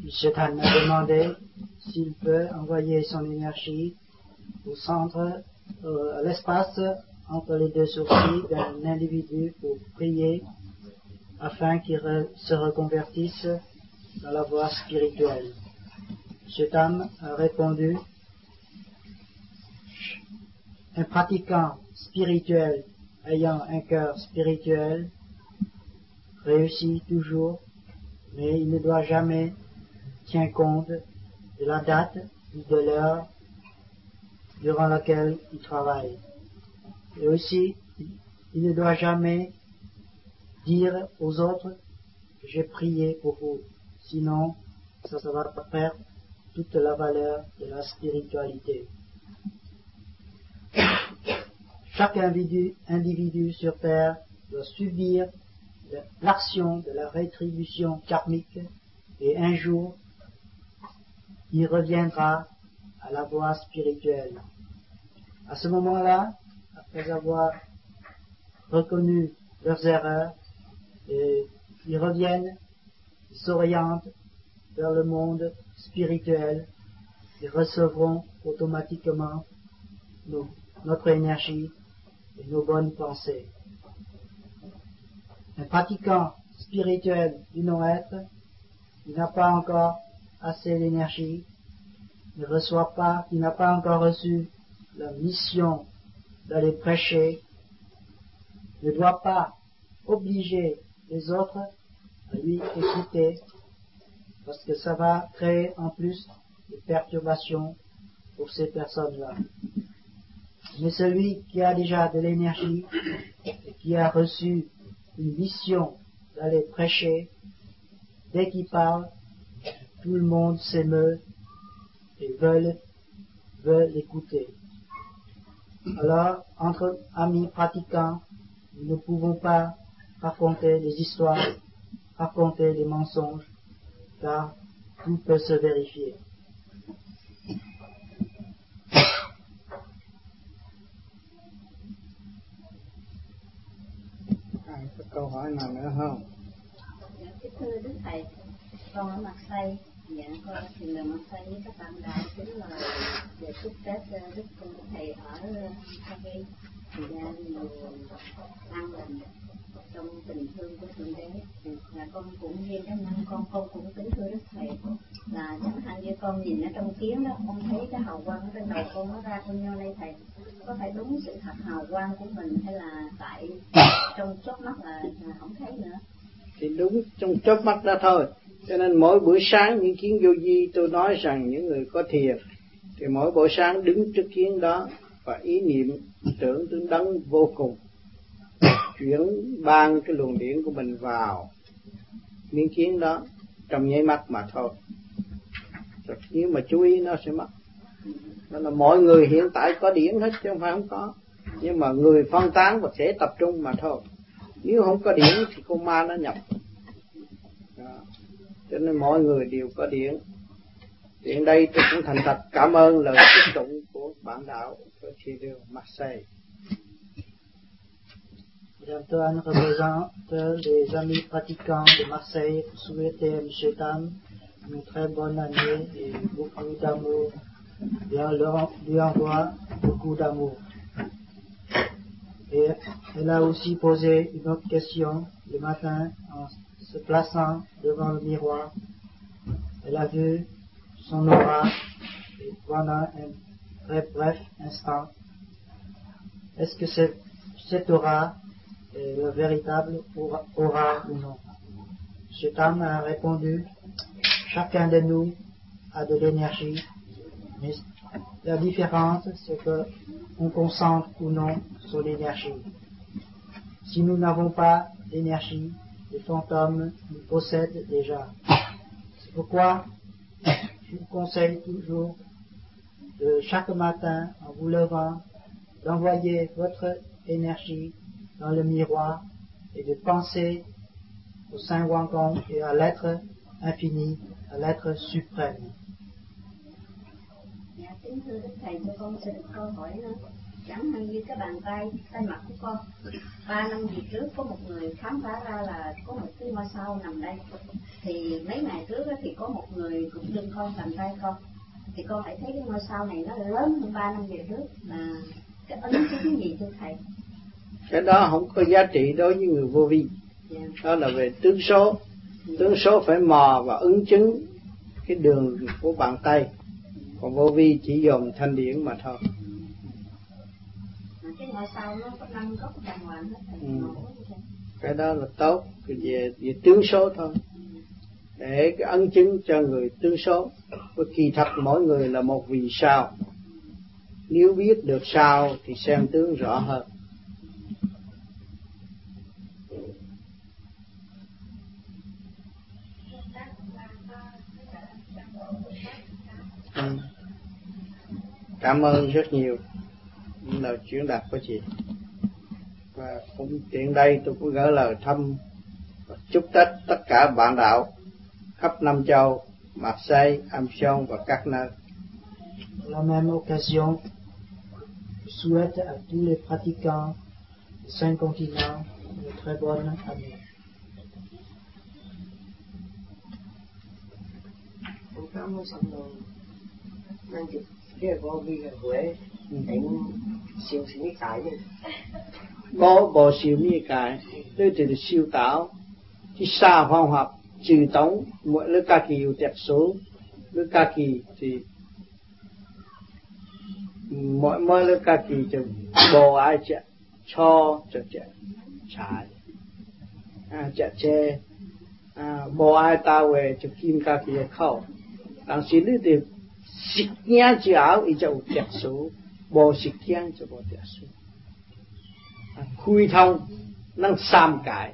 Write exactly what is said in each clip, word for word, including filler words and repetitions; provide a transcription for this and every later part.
M. Tan a demandé s'il peut envoyer son énergie au centre, euh, à l'espace entre les deux sourcils d'un individu pour prier afin qu'il re, se reconvertisse dans la voie spirituelle. M. Tam a répondu: un pratiquant spirituel ayant un cœur spirituel réussit toujours, mais il ne doit jamais tenir compte de la date ni de l'heure durant laquelle il travaille. Et aussi, il ne doit jamais dire aux autres que j'ai prié pour vous, sinon ça, ça va perdre toute la valeur de la spiritualité. Chaque individu, individu sur terre doit subir l'action de la rétribution karmique et un jour il reviendra à la voie spirituelle. À ce moment-là, après avoir reconnu leurs erreurs, et ils reviennent, ils s'orientent vers le monde spirituel, ils recevront automatiquement nos, notre énergie et nos bonnes pensées. Un pratiquant spirituel du non-être, il n'a pas encore assez d'énergie, ne reçoit pas, il n'a pas encore reçu la mission d'aller prêcher, ne doit pas obliger les autres à lui écouter, parce que ça va créer en plus des perturbations pour ces personnes-là. Mais celui qui a déjà de l'énergie et qui a reçu une mission d'aller prêcher, dès qu'il parle, tout le monde s'émeut et veut, veut l'écouter. Alors, entre amis pratiquants, nous ne pouvons pas raconter des histoires, raconter des mensonges, car tout peut se vérifier. Có câu hỏi nào nữa không? Dạ, thưa Đức Thầy, con ở Mặt Xây, dạ con thì người Mặt Xây với các bạn đạo kính mời về chúc Tết Đức Thầy ở Hawaii, dạ nhiều an lành trong tình thương của Thượng Đế. Là con cũng riêng cá nhân con, con cũng kính thưa Đức Thầy là chẳng hạn như con nhìn ở trong kiến đó, con thấy cái hào quang ở trên đầu con nó ra con nhô đây Thầy, có phải đúng sự thật hào quang của mình hay là tại trong chớp mắt là không thấy nữa? Thì đúng trong chớp mắt đó thôi. Cho nên mỗi buổi sáng những kiến vô vi tôi nói rằng những người có thiền thì mỗi buổi sáng đứng trước kiến đó và ý niệm tưởng tới đấng vô cùng, chuyển ban cái luồng điển của mình vào miếng kiến đó trong nháy mắt mà thôi. Rồi nếu mà chú ý nó sẽ mất. Đó là mọi người hiện tại có điển hết chứ không phải không có, nhưng mà người phân tán và thể tập trung mà thôi. Nếu không có điển thì con ma nó nhập. Đó. Cho nên mọi người đều có điển. Hiện đây tôi cũng thành thật cảm ơn lời chúc tụng của bạn đạo của thị đường Marseille. Bientôt un représentant des amis pratiquants de Marseille pour souhaiter à M. Tam une très bonne année et beaucoup d'amour. Bien, leur, lui envoie beaucoup d'amour. Et elle a aussi posé une autre question le matin en se plaçant devant le miroir. Elle a vu son aura et pendant un très bref instant. Est-ce que cette, cette aura est le véritable aura, aura ou non? M. Tam a répondu: chacun de nous a de l'énergie, mais la différence c'est que on concentre ou non sur l'énergie. Si nous n'avons pas d'énergie, les fantômes nous possèdent déjà. C'est pourquoi je vous conseille toujours de chaque matin, en vous levant, d'envoyer votre énergie dans le miroir et de penser au Saint Wangong et à l'être infini, à l'être suprême. Dạ, kính thưa Đức Thầy, cho con xin câu hỏi nữa. chẳng hạn như cái bàn tay, tay mặt của con. Ba năm về trước có một người khám phá ra là có một cái ngôi sao nằm đây. Thì mấy ngày trước thì có một người cũng đừng con bàn tay con. Thì con lại thấy cái ngôi sao này nó lớn hơn ba năm về trước, là cái ấn chứng gì thưa thầy? Cái đó không có giá trị đối với người vô vi. Yeah. Đó là về tướng số. Yeah. Tướng số phải mò và ứng chứng cái đường của bàn tay. Còn vô vi chỉ dòm thanh điển mà thôi. Cái ngôi sao nó có năm góc đàng hoàng hết. Ừ. Cái đó là tốt, về, về tướng số thôi. Để cái ấn chứng cho người tướng số. Bởi kỳ thật mỗi người là một vì sao. Nếu biết được sao thì xem tướng rõ hơn. Ừ. Cảm ơn rất nhiều những lời chuyển đạt của chị. Và cũng tiện đây tôi cũng gửi lời thăm và chúc Tết tất cả bạn đạo khắp Nam Châu, Marseille, Armstrong và các nơi. La même occasion, je souhaite à tous les pratiquants de cinq continents une très bonne année. Con cảm ơn xong rồi. Nên cái vô vi là Huế đến siêu sinh lý cái đi. Có bộ siêu lý cái, đây thì siêu tạo, cái xa phong học, trừ tống, mỗi lớp ca kỳ有特殊，lớp ca kỳ thì mỗi mỗi lớp ca kỳ就無愛隻錯就隻柴，啊隻車啊無愛大位就見ca kỳ口，但是呢條食驚之後，伊就有特殊，無食驚就無特殊。khai thông năng sam cải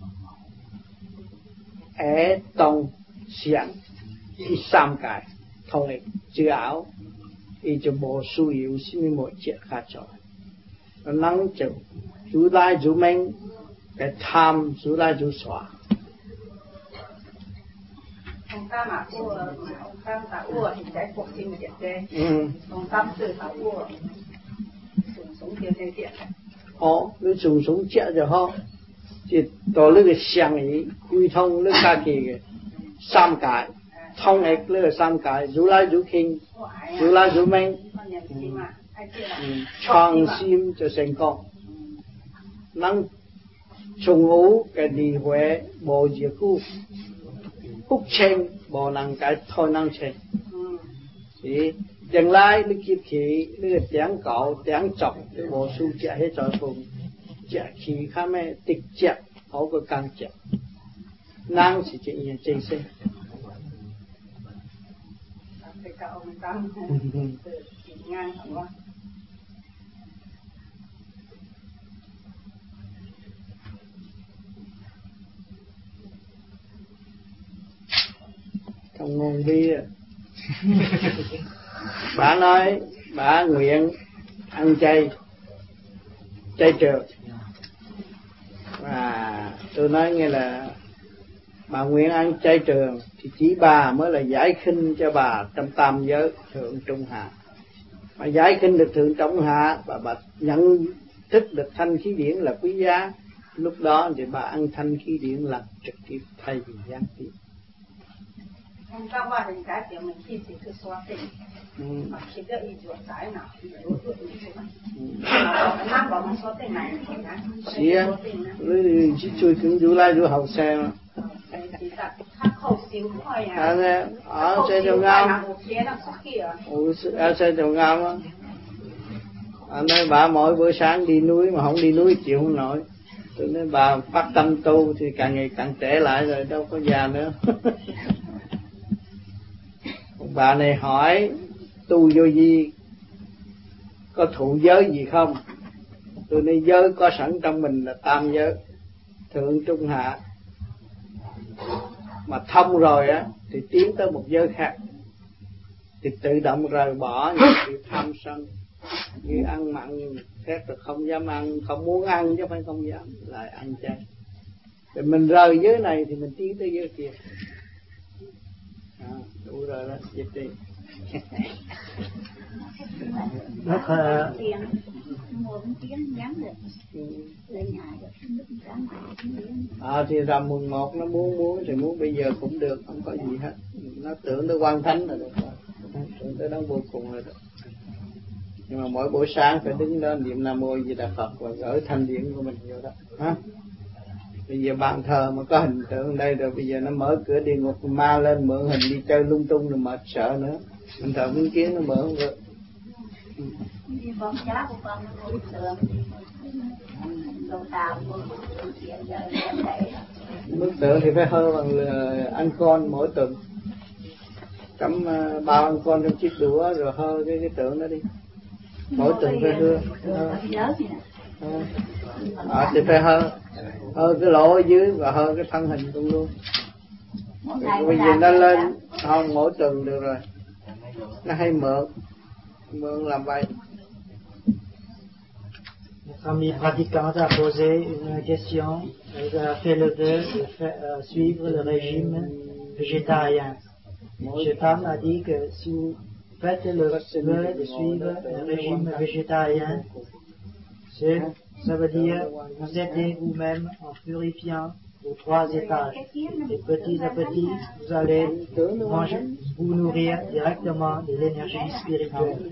ở trong xiển thì sam cải thông ấy chữ áo thì cho bộ su yếu xin một chuyện khác cho năng cho chú lai chú minh cái tham chú lai chú xóa ông ta mà của ông ta ta ua thì cái cuộc sinh một chuyện thế ông ta từ ta ua sống sống tiền tiền tiền họ cứ dùng sống chết rồi họ thì tổ lực cái xiang ý quy thông lực ca kỳ sam cái thông ấy lực sam cái dù lai dù kinh dù lai dù minh创新就成功能從好嘅理會無結果不清無能解thôi năng清thì tương lai nó kiếp khí nó tiếng cậu tiếng chọc bộ su chạy hết trò phùng chạy khí khá mẹ tịch chạy hấu có càng chạy năng chỉ chạy nhiên chạy sinh trong ngôn vi bà nói bà nguyện ăn chay chay trường và tôi nói nghe là bà nguyện ăn chay trường thì chỉ bà mới là giải khinh cho bà trong tam giới thượng trung hạ, mà giải khinh được thượng trung hạ và bà nhận thức được thanh khí điển là quý giá, lúc đó thì bà ăn thanh khí điển là trực tiếp thay vì gián tiếp. Ông ta qua đến cái kiểu mình khi thì cứ xóa tình mà khi đợi ý chuột trái nào thì đối tượng như thế này nó bảo mà xóa tình này thì á lấy chỉ chui cứng dù lai dù hậu xe mà à ở xe trong ngam ở xe trong ngam á anh nói bà mỗi bữa sáng đi núi mà không đi núi chịu không nổi, tôi nói bà phát tâm tu thì càng ngày càng trẻ lại rồi đâu có già nữa. Bà này hỏi tu vô vi có thụ giới gì không? Tôi nói giới có sẵn trong mình là tam giới thượng trung hạ, mà thông rồi á thì tiến tới một giới khác thì tự động rời bỏ những sự tham sân như ăn mặn khác rồi không dám ăn, không muốn ăn chứ phải không dám lại ăn chay. Thì mình rời giới này thì mình tiến tới giới kia. À, đủ rồi đó, dịch đi. Notre, mua bánh kiến gắn được lên nhà được lúc gắn à thì rằm mùng một nó muốn muốn thì muốn bây giờ cũng được, không có gì hết. Nó tưởng tới quan thánh là được rồi, tưởng tới đấng vô cùng là được. Nhưng mà mỗi buổi sáng phải đứng lên niệm Nam Mô Di Đà Phật và gửi thanh điển của mình vô đó. Ha? Bây giờ bàn thờ mà có hình tượng đây rồi, bây giờ nó mở cửa địa ngục ma lên mượn hình đi chơi lung tung rồi mệt sợ nữa. Mình thờ Minh Kiến nó mở không được. Con cháu của con nó bức tượng đồ tàu bức tượng thì phải hơ bằng ăn con mỗi tuần, cắm uh, bao ăn con trong chiếc đũa rồi hơ cái cái tượng đó đi, mỗi tuần phải hơ. À, thì phải hơ hơ cái lỗ ở dưới và hơ cái thân hình cũng luôn. Bây giờ nó lên không mỗi tuần được rồi, nó hay mượn mượn làm vậy. Notre ami pratiquante a posé une question. Elle a fait le vœu de faire, euh, suivre le régime végétarien. Cette femme a dit que si vous faites le vœu de suivre un régime végétarien, ça veut dire vous aidez vous-même en purifiant aux trois étages. Et petit à petit, vous allez manger, vous nourrir directement de l'énergie spirituelle.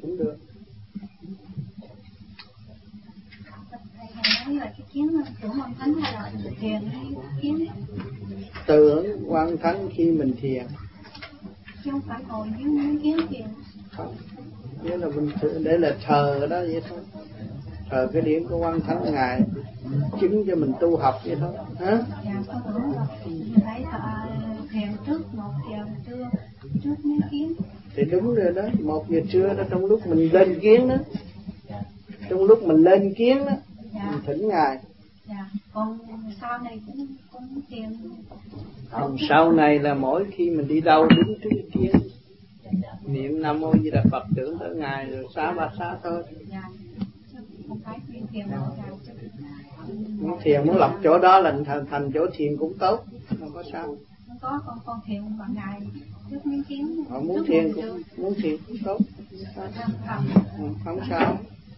Tưởng quan thánh khi mình thiền. Không phải ngồi dưới miếng kiến thiền. Không, nghĩa là mình để là thờ ở đó vậy thôi. Thờ cái điểm của quan thánh ngài chứng cho mình tu học vậy thôi. Hả? Dạ, con tưởng là phải thiền trước một giờ trưa trước miếng kiến. Thì đúng rồi đó, một giờ trưa đó trong lúc mình lên kiến đó, trong lúc mình lên kiến đó. Dạ. Mình thỉnh ngài. Dạ. Còn sau này cũng cũng thiền. Còn sau này là mỗi khi mình đi đâu đứng trước cái kiến niệm Nam Mô Di Đà Phật tưởng tới ngài rồi xá ba xá thôi. Dạ. Không phải thiền đâu ra. Muốn thiền muốn lập chỗ đó là thành, thành chỗ thiền cũng tốt, không có sao. Không có con con thiền bằng ngày trước miếng kiến. Họ muốn thiền cũng muốn thiền cũng tốt. Không, không, không sao.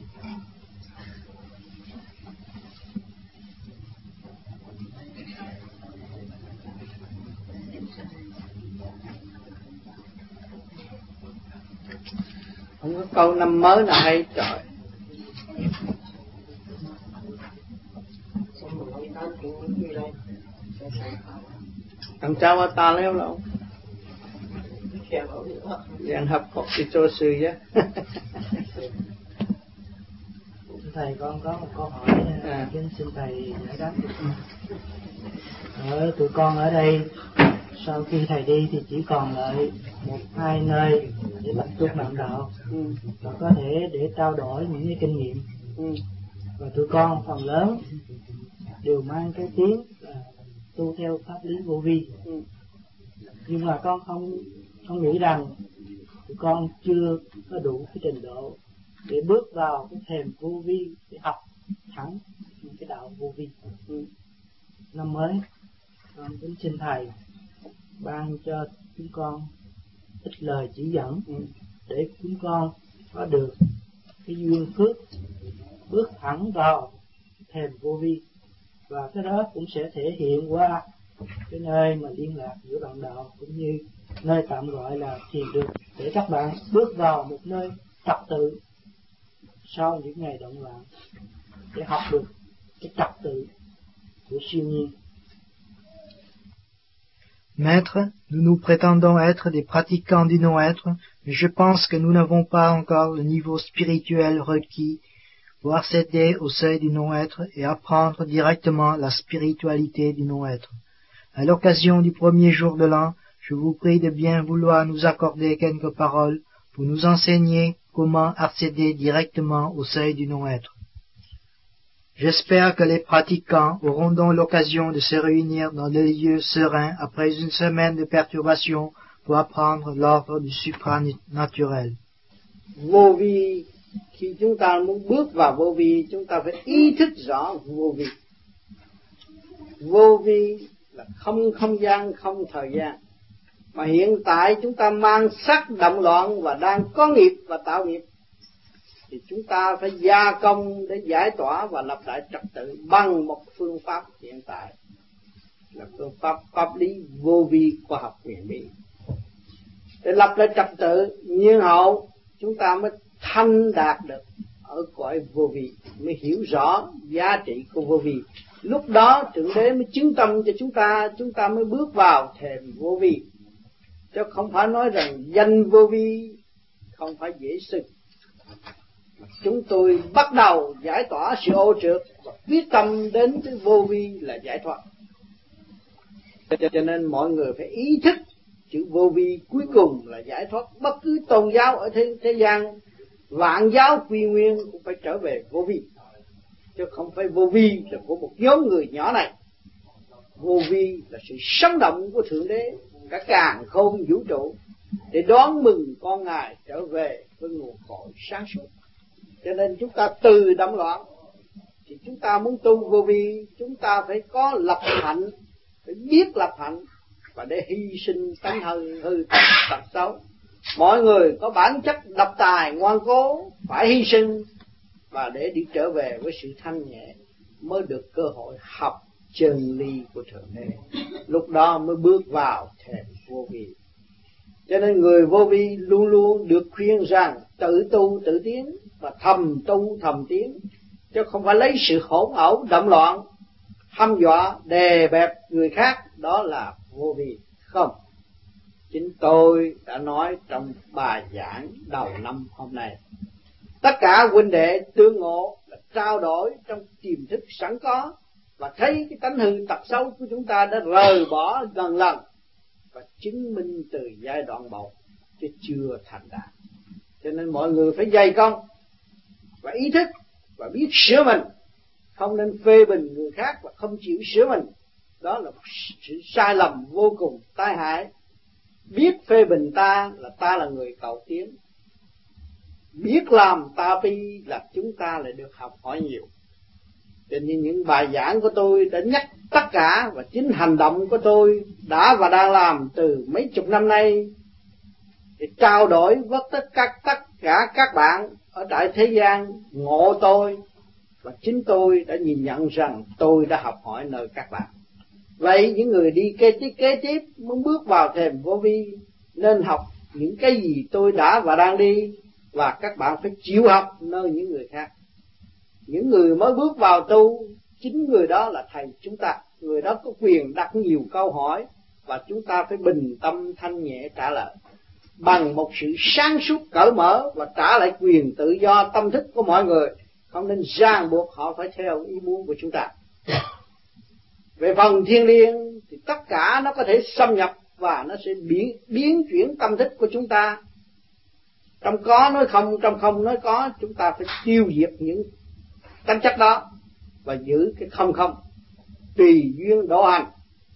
Không có câu năm mới nào hay trời. Thằng cháu ở ta léo lộn dạng học học đi cho sư chứ. Thầy con có một câu hỏi à. Kính xin thầy giải đáp. Ở tụi con ở đây sau khi thầy đi thì chỉ còn lại một hai nơi để tập trung đạo đạo ừ. và có thể để trao đổi những cái kinh nghiệm ừ. và tụi con phần lớn đều mang cái tiếng là tu theo pháp lý vô vi ừ. nhưng mà con không không nghĩ rằng tụi con chưa có đủ cái trình độ để bước vào cái thềm vô vi để học thẳng những cái đạo vô vi ừ. Năm mới con kính xin thầy ban cho chúng con ít lời chỉ dẫn ừ. để chúng con có được cái duyên phước bước thẳng vào thềm vô vi, và cái đó cũng sẽ thể hiện qua cái nơi mà liên lạc giữa bạn đạo cũng như nơi tạm gọi là thiền đường, để các bạn bước vào một nơi trật tự sau những ngày động loạn để học được cái trật tự của siêu nhiên. Maître, nous nous prétendons être des pratiquants du non-être, mais je pense que nous n'avons pas encore le niveau spirituel requis pour accéder au seuil du non-être et apprendre directement la spiritualité du non-être. À l'occasion du premier jour de l'an, je vous prie de bien vouloir nous accorder quelques paroles pour nous enseigner comment accéder directement au seuil du non-être. J'espère que les pratiquants auront donc l'occasion de se réunir dans des lieux sereins après une semaine de perturbations pour apprendre l'ordre du supranaturel. Vô vi, khi chúng ta muốn bước vào vô vi, chúng ta phải ý thức rõ vô vi. Vô vi là không không gian, không thời gian. Mà hiện tại chúng ta mang sắc động loạn và đang có nghiệp và tạo nghiệp. thì chúng ta phải gia công để giải tỏa và lập lại trật tự bằng một phương pháp hiện tại là phương pháp pháp lý vô vi khoa học huyền bí. Để lập lại trật tự nhiên hậu, chúng ta mới thanh đạt được ở cõi vô vi, mới hiểu rõ giá trị của vô vi. Lúc đó Thượng Đế mới chứng tâm cho chúng ta, chúng ta mới bước vào thềm vô vi. Chứ không phải nói rằng danh vô vi không phải dễ xưng. Chúng tôi bắt đầu giải tỏa sự ô trượt và quyết tâm đến với vô vi là giải thoát. Cho nên mọi người phải ý thức chữ vô vi cuối cùng là giải thoát. Bất cứ tôn giáo ở thế, thế gian, vạn giáo quy nguyên cũng phải trở về vô vi, chứ không phải vô vi là của một nhóm người nhỏ này. Vô vi là sự sống động của Thượng Đế, cả càn khôn vũ trụ, để đón mừng con Ngài trở về với nguồn cội sáng suốt. Cho nên chúng ta từ động loạn, thì chúng ta muốn tu vô vi, chúng ta phải có lập hạnh, phải biết lập hạnh, và để hy sinh tánh hư hư tật xấu. Mọi người có bản chất độc tài ngoan cố, phải hy sinh, và để đi trở về với sự thanh nhẹ mới được cơ hội học chân lý của Thượng Đế. Lúc đó mới bước vào thềm vô vi. Cho nên người vô vi luôn luôn được khuyên rằng tự tu tự tiến và thầm tu thầm tiến, chứ không phải lấy sự hỗn ẩu động loạn hăm dọa đè bẹp người khác, đó là vô vi. Không, chính tôi đã nói trong bài giảng đầu năm hôm nay, tất cả huynh đệ tương ngộ là trao đổi trong tiềm thức sẵn có, và thấy cái tánh hư tật xấu của chúng ta đã rời bỏ gần lần, và chứng minh từ giai đoạn một chứ chưa thành đạt. Cho nên mọi người phải dày công và ý thức và biết sửa mình, không nên phê bình người khác và không chịu sửa mình. Đó là một sự sai lầm vô cùng tai hại. Biết phê bình ta là ta là người cầu tiến, biết làm ta bi là chúng ta lại được học hỏi nhiều. Cho nên những bài giảng của tôi đã nhắc tất cả, và chính hành động của tôi đã và đang làm từ mấy chục năm nay để trao đổi với tất cả, tất cả các bạn ở tại thế gian ngộ tôi, và chính tôi đã nhìn nhận rằng tôi đã học hỏi nơi các bạn. Vậy những người đi kế tiếp, kế tiếp muốn bước vào thềm vô vi nên học những cái gì tôi đã và đang đi, và các bạn phải chịu học nơi những người khác. Những người mới bước vào tu, chính người đó là thầy chúng ta. Người đó có quyền đặt nhiều câu hỏi, và chúng ta phải bình tâm thanh nhẹ trả lời bằng một sự sáng suốt cởi mở, và trả lại quyền tự do tâm thức của mọi người, không nên ràng buộc họ phải theo ý muốn của chúng ta. Về phần thiên liêng thì tất cả nó có thể xâm nhập và nó sẽ biến, biến chuyển tâm thức của chúng ta. Trong có nói không, trong không nói có, chúng ta phải tiêu diệt những tánh chất đó và giữ cái không không, tùy duyên độ hành.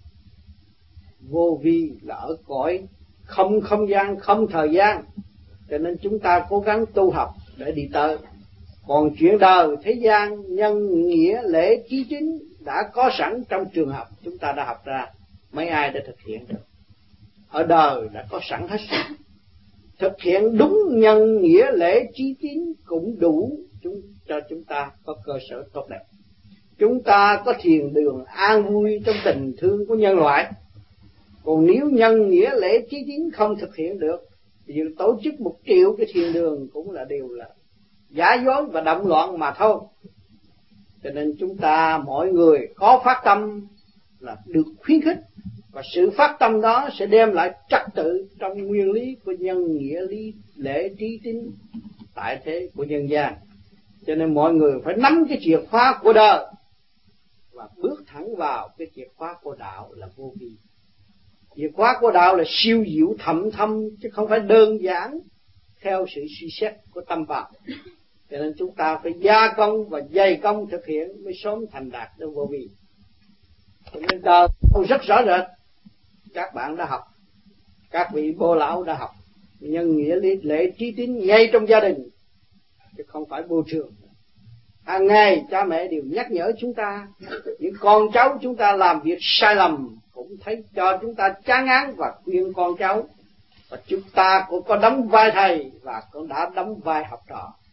Vô vi là ở cõi không không gian, không thời gian, cho nên chúng ta cố gắng tu học để đi tới. Còn chuyện đời thế gian, nhân nghĩa lễ trí chính đã có sẵn trong trường học, chúng ta đã học ra, mấy ai đã thực hiện được. Ở đời đã có sẵn hết. Thực hiện đúng nhân nghĩa lễ trí chính cũng đủ chúng cho chúng ta có cơ sở tốt đẹp. Chúng ta có thiền đường an vui trong tình thương của nhân loại. Còn nếu nhân nghĩa lễ trí chính không thực hiện được, thì tổ chức một triệu cái thiền đường cũng là điều là giả dối và động loạn mà thôi. Cho nên chúng ta mỗi người có phát tâm là được khuyến khích, và sự phát tâm đó sẽ đem lại trật tự trong nguyên lý của nhân nghĩa lý lễ trí tín tại thế của nhân gian. Cho nên mọi người phải nắm cái chìa khóa của đời và bước thẳng vào cái chìa khóa của đạo là vô vi. Chìa khóa của đạo là siêu diệu thậm thâm, chứ không phải đơn giản theo sự suy xét của tâm phạm. Cho nên chúng ta phải gia công và dày công thực hiện mới sớm thành đạt được vô vi. Cho nên đời rất rõ rệt, các bạn đã học, các vị bồ lão đã học nhân nghĩa lý lễ trí tín ngay trong gia đình, chứ không phải vô trường. Hàng ngày cha mẹ đều nhắc nhở chúng ta, những con cháu chúng ta làm việc sai lầm cũng thấy cho chúng ta chán ngán và khuyên con cháu. Và chúng ta cũng có đóng vai thầy và cũng đã đóng vai học trò.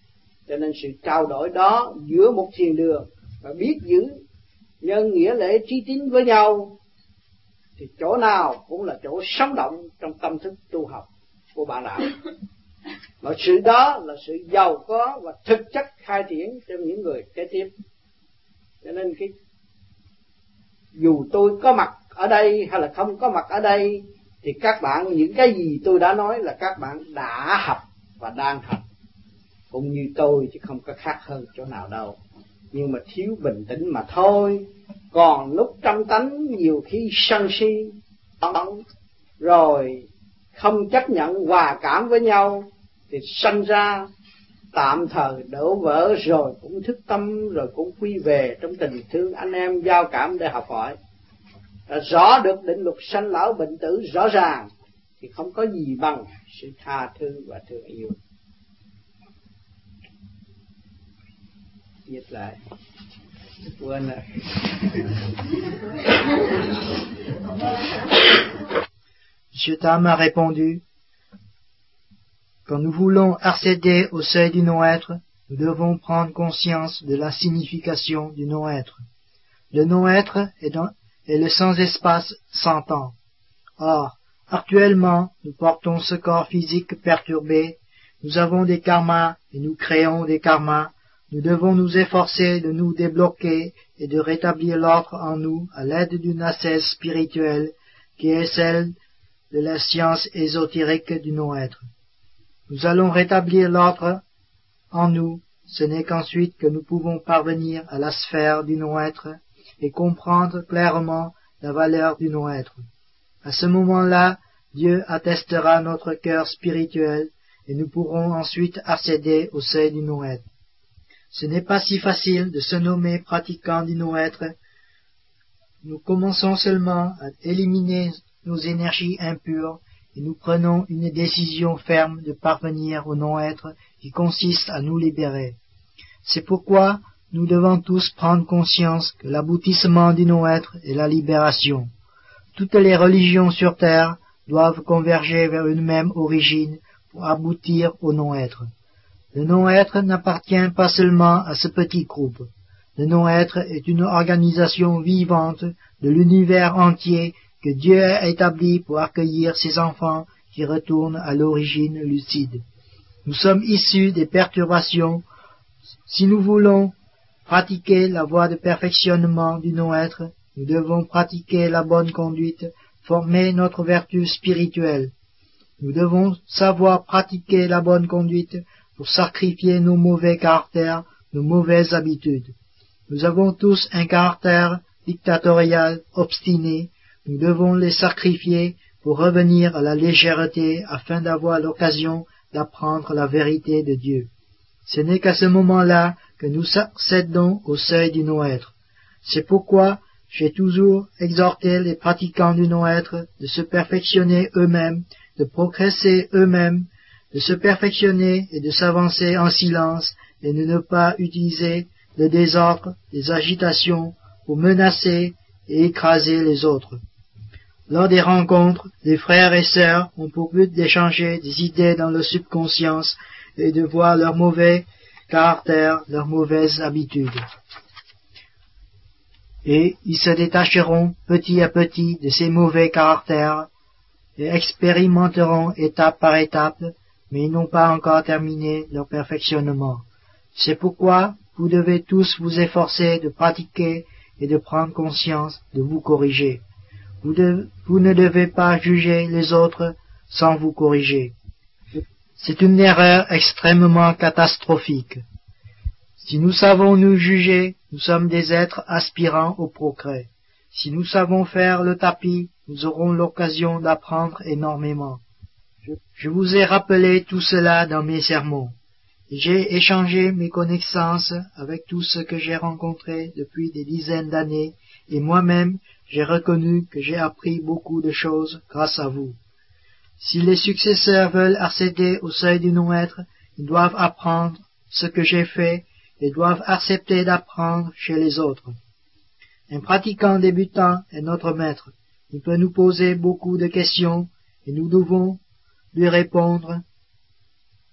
Cho nên sự trao đổi đó giữa một thiền đường và biết giữ nhân nghĩa lễ trí tín với nhau thì chỗ nào cũng là chỗ sống động trong tâm thức tu học của bạn đạo. Mà sự đó là sự giàu có và thực chất khai triển cho những người kế tiếp. Cho nên cái dù tôi có mặt ở đây hay là không có mặt ở đây thì các bạn, những cái gì tôi đã nói là các bạn đã học và đang học cũng như tôi, chứ không có khác hơn chỗ nào đâu. Nhưng mà thiếu bình tĩnh mà thôi. Còn lúc trong tánh nhiều khi sân si rồi không chấp nhận hòa cảm với nhau thì sanh ra tạm thời đổ vỡ, rồi cũng thức tâm, rồi cũng quy về trong tình thương anh em giao cảm để học hỏi. Đã rõ được định luật sanh lão bệnh tử rõ ràng thì không có gì bằng sự tha thứ và thương yêu. Dịch lại quên rồi. Monsieur Tam a répondu: quand nous voulons accéder au seuil du non-être, nous devons prendre conscience de la signification du non-être. Le non-être est, dans, est le sans-espace sans temps. Or, actuellement, nous portons ce corps physique perturbé, nous avons des karmas et nous créons des karmas. Nous devons nous efforcer de nous débloquer et de rétablir l'ordre en nous à l'aide d'une ascèse spirituelle qui est celle de la science ésotérique du non-être. Nous allons rétablir l'ordre en nous, ce n'est qu'ensuite que nous pouvons parvenir à la sphère du non-être et comprendre clairement la valeur du non-être. À ce moment-là, Dieu attestera notre cœur spirituel et nous pourrons ensuite accéder au seuil du non-être. Ce n'est pas si facile de se nommer pratiquant du non-être. Nous commençons seulement à éliminer nos énergies impures et nous prenons une décision ferme de parvenir au non-être qui consiste à nous libérer. C'est pourquoi nous devons tous prendre conscience que l'aboutissement du non-être est la libération. Toutes les religions sur terre doivent converger vers une même origine pour aboutir au non-être. Le non-être n'appartient pas seulement à ce petit groupe. Le non-être est une organisation vivante de l'univers entier que Dieu a établi pour accueillir ses enfants qui retournent à l'origine lucide. Nous sommes issus des perturbations. Si nous voulons pratiquer la voie de perfectionnement du non-être, nous devons pratiquer la bonne conduite, former notre vertu spirituelle. Nous devons savoir pratiquer la bonne conduite pour sacrifier nos mauvais caractères, nos mauvaises habitudes. Nous avons tous un caractère dictatorial, obstiné. Nous devons les sacrifier pour revenir à la légèreté afin d'avoir l'occasion d'apprendre la vérité de Dieu. Ce n'est qu'à ce moment-là que nous accédons au seuil du non-être. C'est pourquoi j'ai toujours exhorté les pratiquants du non-être de se perfectionner eux-mêmes, de progresser eux-mêmes, de se perfectionner et de s'avancer en silence et de ne pas utiliser le désordre, les agitations pour menacer et écraser les autres. Lors des rencontres, les frères et sœurs ont pour but d'échanger des idées dans leur subconscience et de voir leurs mauvais caractères, leurs mauvaises habitudes. Et ils se détacheront petit à petit de ces mauvais caractères et expérimenteront étape par étape, mais ils n'ont pas encore terminé leur perfectionnement. C'est pourquoi vous devez tous vous efforcer de pratiquer et de prendre conscience, de vous corriger. Vous, de, vous ne devez pas juger les autres sans vous corriger. C'est une erreur extrêmement catastrophique. Si nous savons nous juger, nous sommes des êtres aspirants au progrès. Si nous savons faire le tapis, nous aurons l'occasion d'apprendre énormément. Je, je vous ai rappelé tout cela dans mes sermons. J'ai échangé mes connaissances avec tout ce que j'ai rencontré depuis des dizaines d'années, et moi-même, j'ai reconnu que j'ai appris beaucoup de choses grâce à vous. Si les successeurs veulent accéder au seuil du non-être, ils doivent apprendre ce que j'ai fait et doivent accepter d'apprendre chez les autres. Un pratiquant débutant est notre maître. Il peut nous poser beaucoup de questions et nous devons lui répondre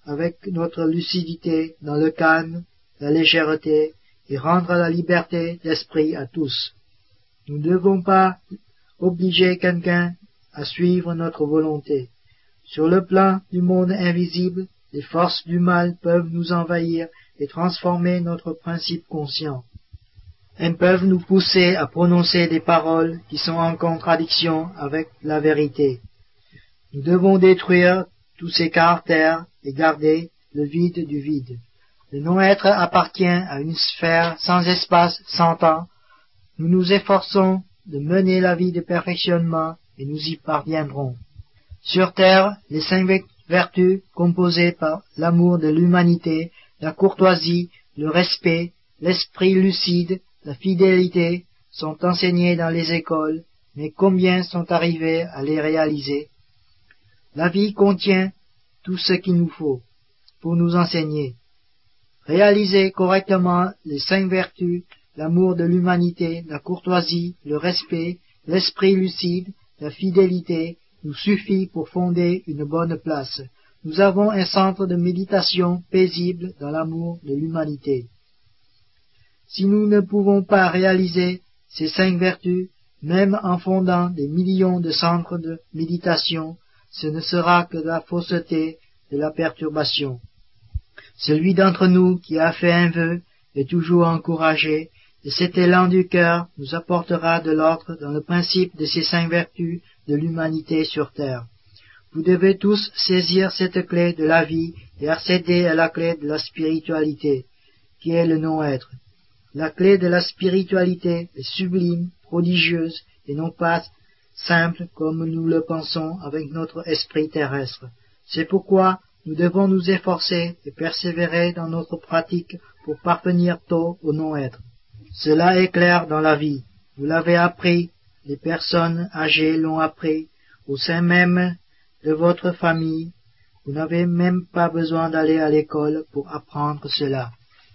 avec notre lucidité dans le calme, la légèreté, et rendre la liberté d'esprit à tous. Nous ne devons pas obliger quelqu'un à suivre notre volonté. Sur le plan du monde invisible, les forces du mal peuvent nous envahir et transformer notre principe conscient. Elles peuvent nous pousser à prononcer des paroles qui sont en contradiction avec la vérité. Nous devons détruire tous ces caractères et garder le vide du vide. Le non-être appartient à une sphère sans espace, sans temps. Nous nous efforçons de mener la vie de perfectionnement et nous y parviendrons. Sur terre, les cinq vertus composées par l'amour de l'humanité, la courtoisie, le respect, l'esprit lucide, la fidélité sont enseignées dans les écoles, mais combien sont arrivés à les réaliser? La vie contient tout ce qu'il nous faut pour nous enseigner. Réaliser correctement les cinq vertus, l'amour de l'humanité, la courtoisie, le respect, l'esprit lucide, la fidélité, nous suffit pour fonder une bonne place. Nous avons un centre de méditation paisible dans l'amour de l'humanité. Si nous ne pouvons pas réaliser ces cinq vertus, même en fondant des millions de centres de méditation, ce ne sera que de la fausseté, de la perturbation. Celui d'entre nous qui a fait un vœu est toujours encouragé, et cet élan du cœur nous apportera de l'ordre dans le principe de ces cinq vertus de l'humanité sur terre. Vous devez tous saisir cette clé de la vie et accéder à la clé de la spiritualité, qui est le non-être. La clé de la spiritualité est sublime, prodigieuse, et non pas simple comme nous le pensons avec notre esprit terrestre. C'est pourquoi nous devons nous efforcer et persévérer dans notre pratique pour parvenir tôt au non-être. Cela est clair dans la vie. Vous l'avez appris, les personnes âgées l'ont appris, au sein même de votre famille. Vous n'avez même pas besoin d'aller à l'école pour apprendre cela.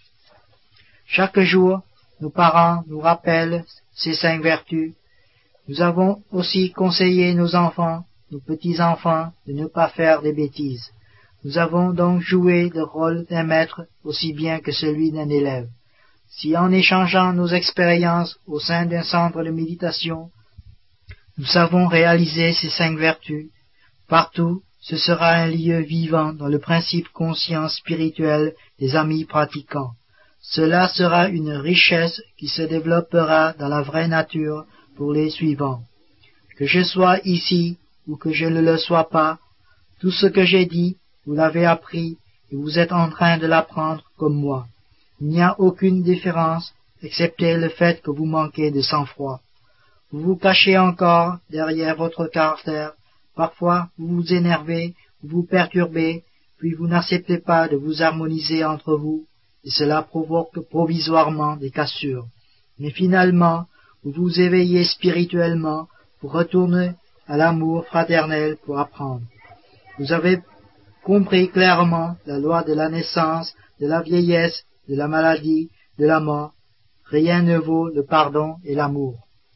Chaque jour, nos parents nous rappellent ces cinq vertus. Nous avons aussi conseillé nos enfants, nos petits-enfants, de ne pas faire des bêtises. Nous avons donc joué le rôle d'un maître aussi bien que celui d'un élève. Si en échangeant nos expériences au sein d'un centre de méditation, nous savons réaliser ces cinq vertus, partout ce sera un lieu vivant dans le principe conscient spirituel des amis pratiquants. Cela sera une richesse qui se développera dans la vraie nature pour les suivants. Que je sois ici ou que je ne le sois pas, tout ce que j'ai dit, vous l'avez appris et vous êtes en train de l'apprendre comme moi. Il n'y a aucune différence, excepté le fait que vous manquez de sang-froid. Vous vous cachez encore derrière votre caractère, parfois vous vous énervez, vous vous perturbez, puis vous n'acceptez pas de vous harmoniser entre vous, et cela provoque provisoirement des cassures. Mais finalement, vous vous éveillez spirituellement pour retourner à l'amour fraternel pour apprendre. Vous avez compris clairement la loi de la naissance, de la vieillesse, de la maladie, de la mort. Rien ne vaut le pardon et l'amour.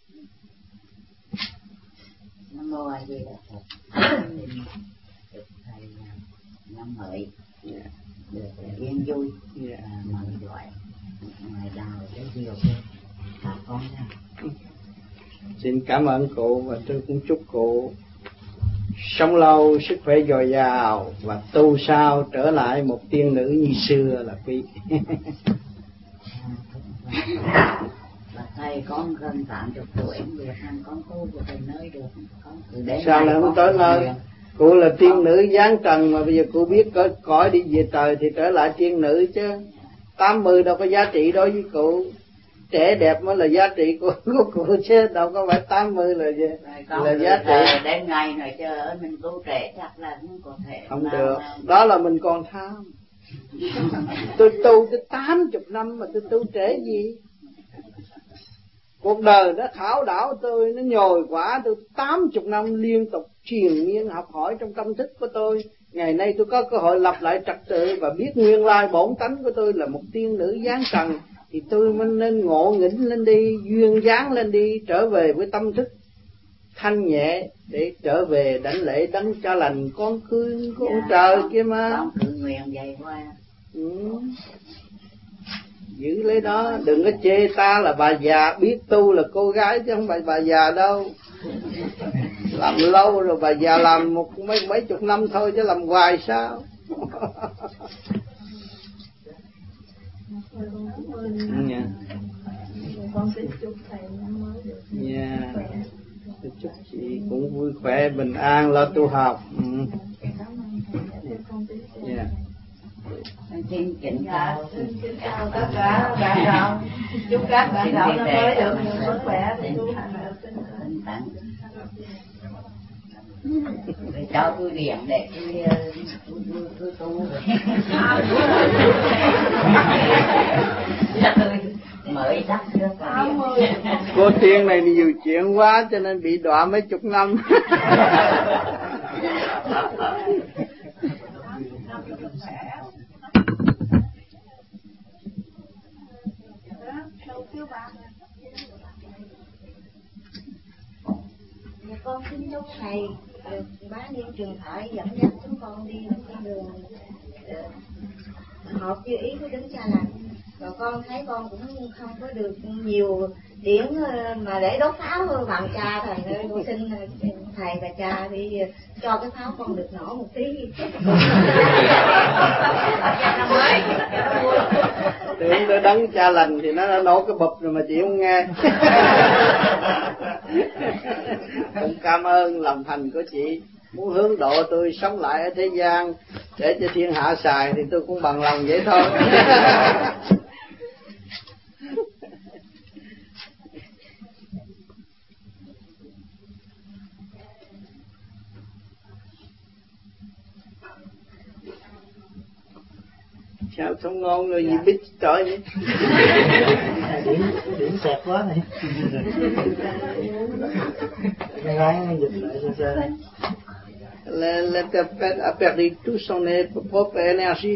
Nam mô A Di Đà Phật. Được thầy năm hợi, được yên vui, mừng gọi ngày đào để nhiều bà con nha. Xin cảm ơn cụ và tôi cũng chúc cụ sống lâu, sức khỏe dồi dào và tu sao trở lại một tiên nữ như xưa là quý. Và thầy con gần tám chục tuổi, việc hàng con tu của thầy nơi được con từ đến sao lại không tới nơi? Cụ là tiên nữ giáng trần mà bây giờ cụ biết có cõi đi về trời thì trở lại tiên nữ chứ. Tám mươi đâu có giá trị đối với cụ. Trẻ đẹp mới là giá trị của, của cụ chứ đâu có phải tám mươi là gì là giá trị. Đến ngày rồi chứ mình tu trẻ chắc là không có thể. Không được, đó là mình còn tham. Tôi tu tới tám chục năm mà tôi tu trễ gì? Cuộc đời nó khảo đảo tôi, nó nhồi quả tôi tám chục năm liên tục triền miên học hỏi trong tâm thức của tôi. Ngày nay tôi có cơ hội lập lại trật tự và biết nguyên lai bổn tánh của tôi là một tiên nữ giáng trần, thì tôi mới nên ngộ nghĩnh lên đi, duyên dáng lên đi, trở về với tâm thức thanh nhẹ để trở về đảnh lễ đấng cha lành con cưới của ông trời kia mà. Con cưới nguyện vậy qua. Ừ. Giữ lấy đó, đừng có chê ta là bà già, biết tu là cô gái chứ không phải bà già đâu. Làm lâu rồi bà già làm một mấy mấy chục năm thôi chứ làm hoài sao? Yeah. Con xin chúc thầy năm mới được yeah. khỏe. Chúc chị cũng vui khỏe, bình an, lo tu học. Ừ. Yeah. Xin kính Dạ, chào. xin kính chào tất cả bạn đạo. Chúc các bạn đạo năm mới được nhiều sức khỏe để tu hành ở tinh thần. Để cho tôi điểm để tôi tôi tôi tôi tu rồi. Mới đắc chưa có. Cô Tiên này nhiều chuyện quá cho nên bị đọa mấy chục năm. Con xin chúc thầy được bá niên trường thoại dẫn dắt chúng con đi một con đường hợp với ý của Đức Cha Lành. Rồi con thấy con cũng không có được nhiều điển mà để đốt pháo bằng cha thầy ơi, con xin thầy và cha đi cho cái pháo con được nổ một tí. Tưởng tôi đấng Cha Lành thì nó đã nổ cái bụp rồi mà chị không nghe. Cũng cảm ơn lòng thành của chị, muốn hướng độ tôi sống lại ở thế gian để cho thiên hạ xài thì tôi cũng bằng lòng vậy thôi. Sao không ngon rồi gì biết trời vậy? Điểm điểm xẹp quá này. Ngày gái dịch lại cho xem. L'interprète a perdu toute son propre énergie.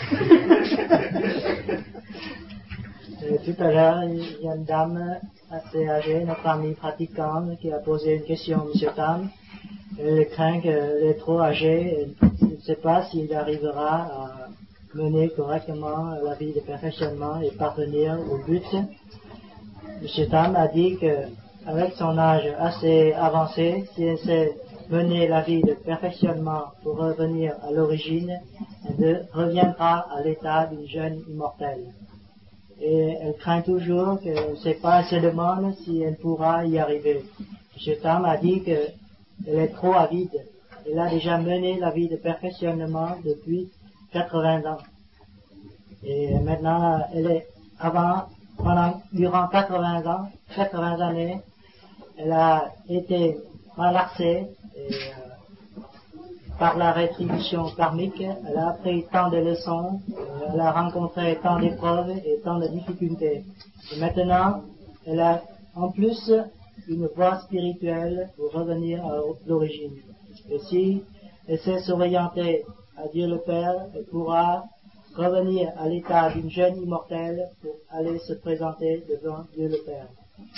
Tout à l'heure, il y a une dame assez âgée, notre amie pratiquante, qui a posé une question à M. Tam. Elle craint qu'elle est trop âgée, elle ne sait pas s'il arrivera à mener correctement la vie de perfectionnement et parvenir au but. M. Tam a dit qu'avec son âge assez avancé, si elle sait mener la vie de perfectionnement pour revenir à l'origine, elle reviendra à l'état d'une jeune immortelle. Et elle craint toujours qu'elle ne sait pas, elle se demande si elle pourra y arriver. M. Tam a dit qu'elle est trop avide. Elle a déjà mené la vie de perfectionnement depuis quatre-vingts ans. Et maintenant, elle est, avant, pendant, durant quatre-vingts ans, quatre-vingts années, elle a été malaxée et, euh, par la rétribution karmique. Elle a appris tant de leçons, euh, elle a rencontré tant d'épreuves et tant de difficultés. Et maintenant, elle a en plus une voie spirituelle pour revenir à l'origine. Et si elle sait s'orienter à Dieu le Père, elle pourra revenir à l'état d'une jeune immortelle pour aller se présenter devant Dieu le Père.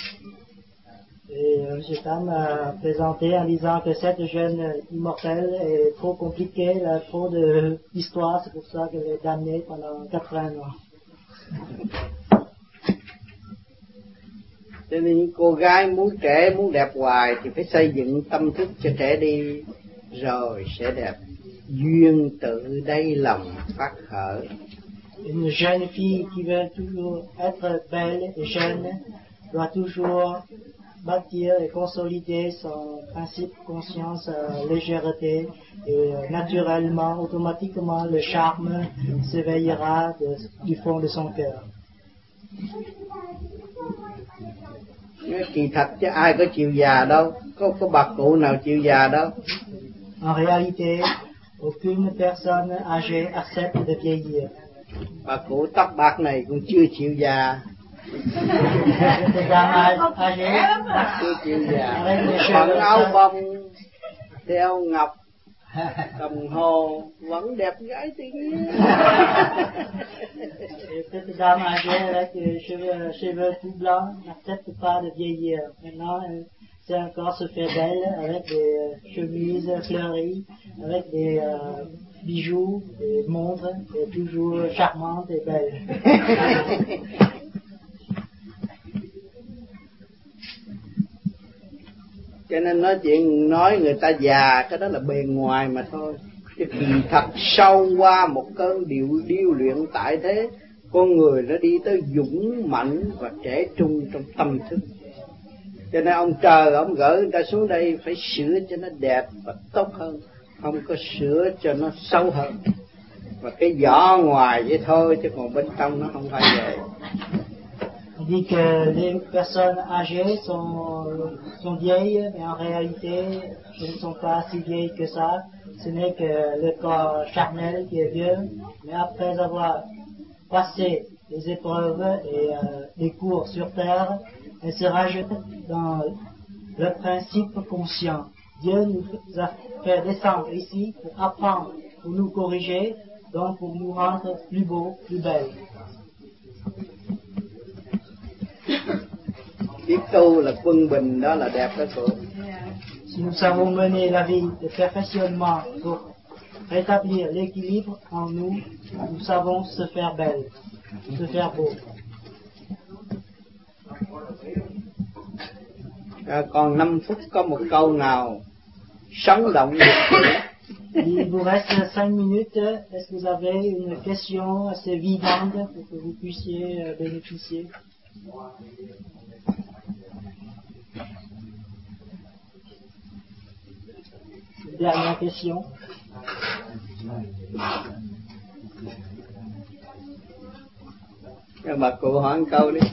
Et euh, M. Tam a présenté en disant que cette jeune immortelle est trop compliquée, elle a trop d'histoire, c'est pour ça qu'elle est damnée pendant quatre-vingts ans. Cho nên những cô gái muốn trẻ, muốn đẹp hoài thì phải xây dựng tâm thức cho trẻ đi, rồi sẽ đẹp. Duyên tự đây lòng phát khởi. Une jeune fille qui veut toujours être belle et jeune doit toujours bâtir et consolider son principe conscience euh, légèreté et euh, naturellement, automatiquement, le charme s'éveillera de, du fond de son cœur. Kỳ thật chứ ai có chịu già đâu, có có bà cụ nào chịu già đâu. En réalité, aucune personne âgée accepte de vieillir. Bà cụ tóc bạc này cũng chưa chịu già. Chưa chịu già. Mặc áo bông, đeo ngọc, đồng hồ vẫn đẹp gái tự nhiên. Cette dame âgée avec les cheveux, cheveux tout blancs n'accepte pas de vieillir. Maintenant, elle sait encore se faire belle avec des euh, chemises fleuries, avec des euh, bijoux, des montres, et toujours charmante et belle. Cho nên nói chuyện nói người ta già, cái đó là bề ngoài mà thôi. Cái kỳ thật sâu qua một cơn điệu điêu luyện tại thế, con người nó đi tới dũng mạnh và trẻ trung trong tâm thức. Cho nên ông trời ông gửi người ta xuống đây phải sửa cho nó đẹp và tốt hơn, không có sửa cho nó sâu hơn. Và cái vỏ ngoài vậy thôi, chứ còn bên trong nó không phải vậy. On dit que les personnes âgées sont, sont vieilles, mais en réalité, elles ne sont pas si vieilles que ça. Ce n'est que le corps charnel qui est vieux, mais après avoir passé les épreuves et euh, les cours sur terre, elles se rajoutent dans le principe conscient. Dieu nous a fait descendre ici pour apprendre, pour nous corriger, donc pour nous rendre plus beaux, plus belles. Biết tu là quân bình, đó là đẹp đó cô. Si nous savons mener la vie de perfectionnement pour rétablir l'équilibre en nous, nous savons se faire belle, se faire beau. À, còn năm phút có một câu nào sống động được? Il vous reste cinq minutes. Est-ce que vous avez une question assez vivante pour que vous puissiez euh, bénéficier? Dernière question. Các bà cụ hỏi một câu đi.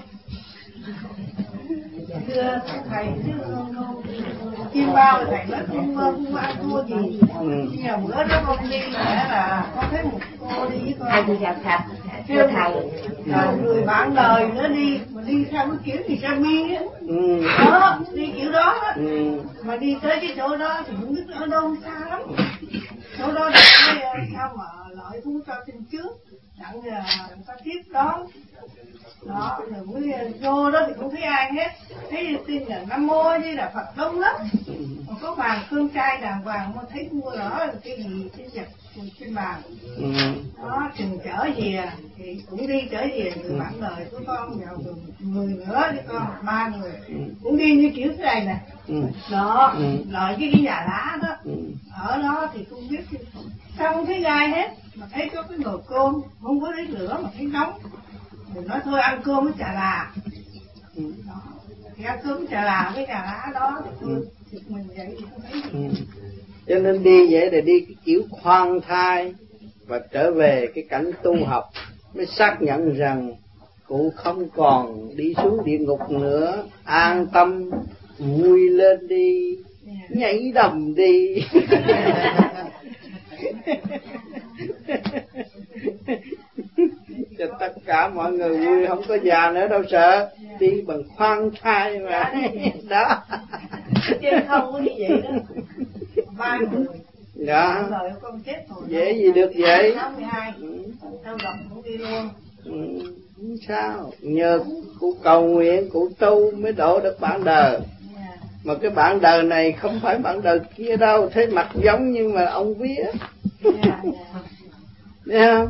Thưa thầy, chim bao thầy nói không không ăn thua gì. Nhưng mà bữa đó con đi là con thấy một cô đi với con. Thầy đi gặp thật. Thưa thầy. Rồi người bạn đời nó đi, mà đi theo cái kiểu thì ra mi á. Đó, đi kiểu đó á. Mà đi tới cái chỗ đó thì không biết ở đâu xa lắm. Chỗ đó là cái sao mà lợi thú cho trên trước. Đặng người ta tiếp đó. Đó, rồi mới vô đó thì không thấy ai hết. Thấy tin là Nam Mô với là Phật đông lắm. Còn có bàn cương trai đàng hoàng mà thấy mua rõ là cái gì cái vật trên bàn. Đó, chừng trở về thì cũng đi trở về người bạn đời của con vào người nữa với con, ba người cũng đi như kiểu thế này nè. Đó, rồi cái cái nhà lá đó, ở đó thì không biết sao không thấy ai hết, mà thấy có cái nồi cơm không có lấy lửa mà thấy nóng. Mình nói thôi ăn cơm với trà là, đó. Thì ăn cơm với trà là với trà lá đó thì thôi, thì mình vậy thì không thấy gì. Cho nên đi vậy để đi cái kiểu khoan thai và trở về cái cảnh tu học mới xác nhận rằng cụ không còn đi xuống địa ngục nữa, an tâm vui lên đi, nhảy đầm đi. Cho tất cả mọi người vui, không có già nữa đâu sợ, đi bằng khoan thai mà. Đó. Chứ không có như vậy đó. Ba người. Dạ. Rồi con chết rồi. Dễ gì được vậy? sáu mươi hai. Đâu gặp cũng đi luôn. Ừ, không sao. Nhờ cụ cầu nguyện, cụ tu mới độ được bản đời. Yeah. Mà cái bản đời này không phải bản đời kia đâu. Thấy mặt giống nhưng mà ông vía. Yeah, yeah. Thấy không?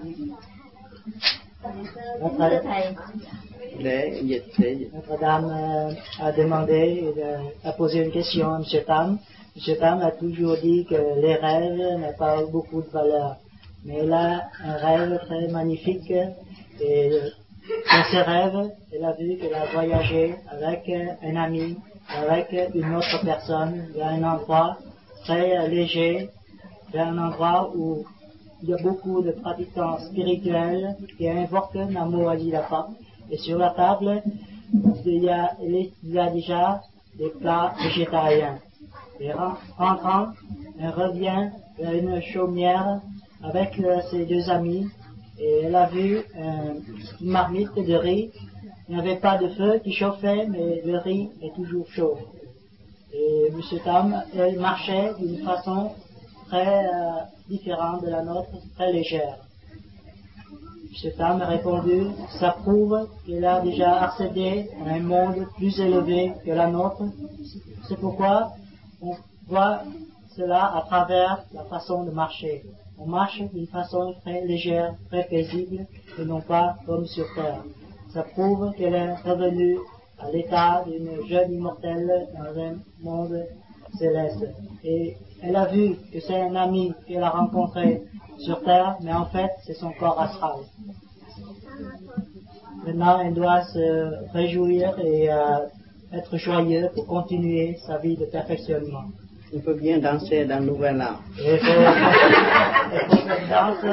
Notre, Để dịch, để dịch. Notre Dame euh, a demandé, euh, a posé une question à M. Tam. M. Tam a toujours dit que les rêves n'ont pas beaucoup de valeur. Mais elle a un rêve très magnifique et dans ce rêve, elle a vu qu'elle a voyagé avec un ami, avec une autre personne vers un endroit très léger, vers un endroit où il y a beaucoup de pratiquants spirituels qui invoquent Namo Adilapa. Et sur la table, il y a, il y a déjà des plats végétariens. Et rentrant, elle revient vers une chaumière avec euh, ses deux amis et elle a vu euh, une marmite de riz. Il n'y avait pas de feu qui chauffait, mais le riz est toujours chaud. Et M. Tam, elle marchait d'une façon très euh, différente de la nôtre, très légère. Cette femme a répondu, ça prouve qu'elle a déjà accédé à un monde plus élevé que la nôtre. C'est pourquoi on voit cela à travers la façon de marcher. On marche d'une façon très légère, très paisible, et non pas comme sur terre. Ça prouve qu'elle est revenue à l'état d'une jeune immortelle dans un monde céleste. Et elle a vu que c'est un ami qu'elle a rencontré sur terre, mais en fait, c'est son corps astral. Maintenant, elle doit se réjouir et euh, être joyeux pour continuer sa vie de perfectionnement. On peut bien danser dans le nouvel an. Et pour, et pour cette danse,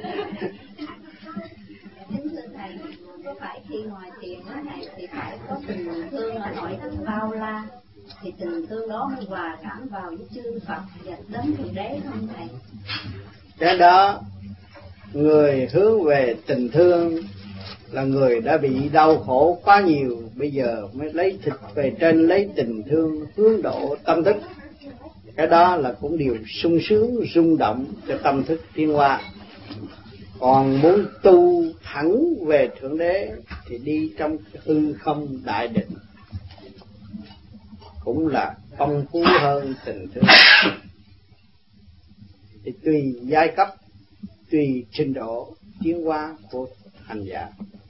có phải khi ngoài tiền đó thầy thì phải có tình thương ở nội tâm bao la thì tình thương đó mới hòa cảm vào với chư Phật và đến Thượng Đế không thầy? Cái đó người hướng về tình thương là người đã bị đau khổ quá nhiều, bây giờ mới lấy thịt về trên, lấy tình thương hướng độ tâm thức. Cái đó là cũng điều sung sướng, rung động cho tâm thức tiến hóa. Còn muốn tu thẳng về Thượng Đế thì đi trong hư không đại định, cũng là phong phú hơn tình thương. Thì tùy giai cấp, tùy trình độ tiến hóa của hành giả.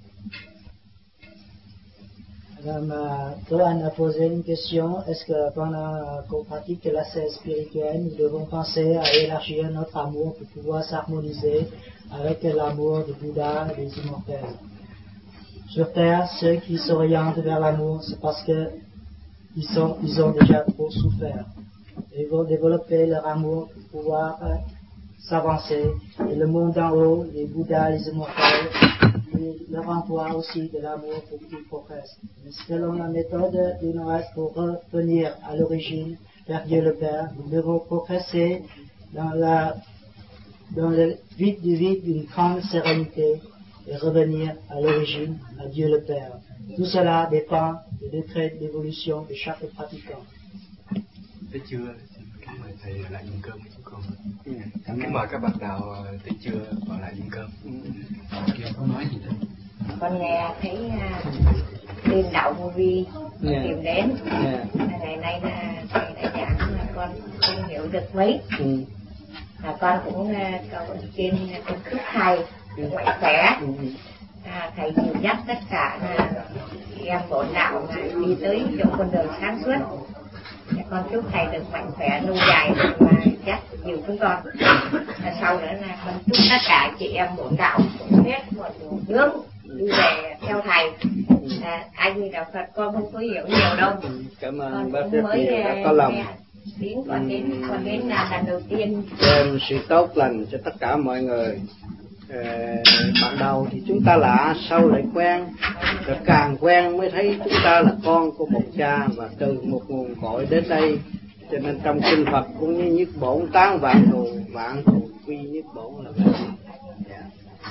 Madame Toan a posé une question. Est-ce que pendant qu'on pratique l'ascèse spirituelle, nous devons penser à élargir notre amour pour pouvoir s'harmoniser avec l'amour du Bouddha et des immortels? Sur terre, ceux qui s'orientent vers l'amour, c'est parce que ils, sont, ils ont déjà trop souffert. Ils vont développer leur amour pour pouvoir euh, s'avancer. Et le monde d'en haut, les Bouddhas, les immortels, ils leur envoient aussi de l'amour pour qu'ils progressent. Mais selon la méthode du Nord-Est, pour revenir à l'origine, vers Dieu le Père, nous devons progresser dans, la, dans le vide du vide d'une grande sérénité et revenir à l'origine, à Dieu le Père. Tout cela dépend du degré d'évolution de chaque pratiquant. Tới trưa xin kính mời thầy ở lại dùng cơm với chúng con. Ừ, kính mời các bạn đạo tới trưa ở lại dùng cơm. Kia có nói gì thôi. Con nghe thấy Liên Đạo Vô Vi yeah. tìm đến. Yeah. Ngày nay là thầy đã giảng mà con không hiểu được mấy. Ừ. Và con cũng cầu trên công thức thầy mạnh khỏe. Ừ. À, thầy dìu dắt tất cả là em bổn đạo đi tới trong con đường sáng suốt. Con chúc thầy được mạnh khỏe lâu dài và dắt nhiều chúng con. Và sau nữa là con chúc tất cả chị em bổn đạo cũng hết một hướng đi về theo thầy. À, ai như đạo Phật con không có hiểu nhiều đâu. Cảm ơn con bác cũng Phép mới đã có lòng. tiếng con đến con đến là lần đầu tiên. Đem sự tốt lành cho tất cả mọi người. Ờ, ban đầu thì chúng ta lạ, sau lại quen, rồi càng quen mới thấy chúng ta là con của một cha và từ một nguồn cội đến đây. Cho nên trong kinh Phật cũng như nhất bổn tán vạn thù, vạn thù quy nhất bổn là vậy. Yeah.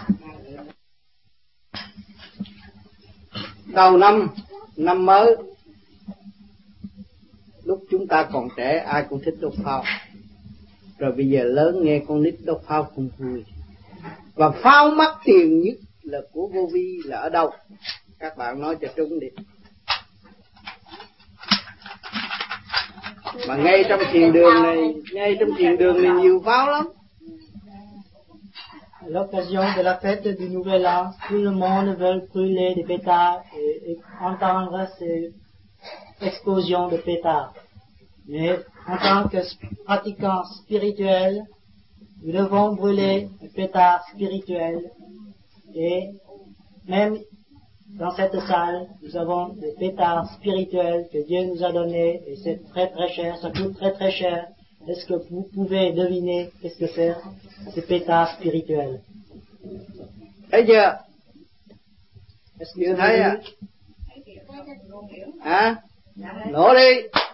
Đầu năm, năm mới, lúc chúng ta còn trẻ ai cũng thích đốt pháo, rồi bây giờ lớn nghe con nít đốt pháo không vui. Và pháo mắc tiền nhất là của Vô Vi là ở đâu? Các bạn nói cho trúng đi. Mà ngay trong thiền đường này, ngay trong thiền đường này nhiều pháo lắm. À l'occasion de la fête du Nouvel An, tout le monde veut brûler des pétards et, et entendre ces explosions de pétards. Mais en tant que pratiquants spirituels, nous devons brûler des pétards spirituels. Et même dans cette salle, nous avons des pétards spirituels que Dieu nous a donnés et c'est très très cher, ça coûte très très cher. Est-ce que vous pouvez deviner qu'est-ce que c'est, ces pétards spirituels? Thấy chưa? Chưa thấy à? Hả? Nổ đi!